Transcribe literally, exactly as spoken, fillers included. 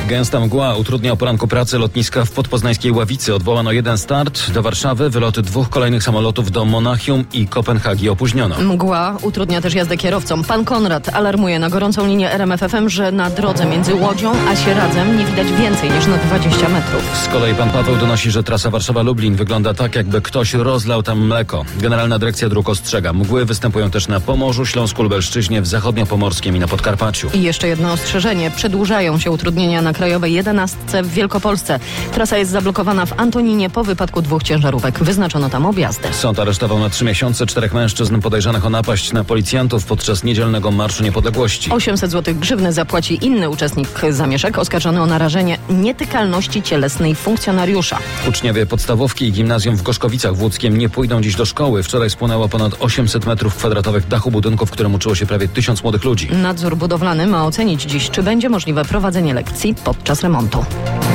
Gęsta mgła utrudnia o poranku pracę lotniska w podpoznańskiej Ławicy. Odwołano jeden start do Warszawy, wyloty dwóch kolejnych samolotów do Monachium i Kopenhagi opóźniono. Mgła utrudnia też jazdę kierowcom. Pan Konrad alarmuje na gorącą linię R M F F M, że na drodze między Łodzią a Sieradzem nie widać więcej niż na dwadzieścia metrów. Z kolei pan Paweł donosi, że trasa Warszawa-Lublin wygląda tak, jakby ktoś rozlał tam mleko. Generalna Dyrekcja Dróg ostrzega. Mgły występują też na Pomorzu, Śląsku, Lubelszczyźnie, w Zachodniopomorskiem i na Podkarpaciu. I jeszcze jedno ostrzeżenie. Przedłużają się utrudnienia na Krajowej jedenastce w Wielkopolsce. Trasa jest zablokowana w Antoninie po wypadku dwóch ciężarówek. Wyznaczono tam objazdy. Sąd aresztował na trzy miesiące czterech mężczyzn podejrzanych o napaść na policjantów podczas niedzielnego Marszu Niepodległości. osiemset złotych grzywny zapłaci inny uczestnik zamieszek oskarżony o narażenie nietykalności cielesnej funkcjonariusza. Uczniowie podstawówki i gimnazjum w Gorzkowicach w Łódzkiem nie pójdą dziś do szkoły. Wczoraj spłonęło ponad osiemset metrów kwadratowych dachu budynku, w którym uczyło się prawie tysiąc młodych ludzi. Nadzór budowlany ma ocenić dziś, czy będzie możliwe prowadzenie lekcji podczas remontu.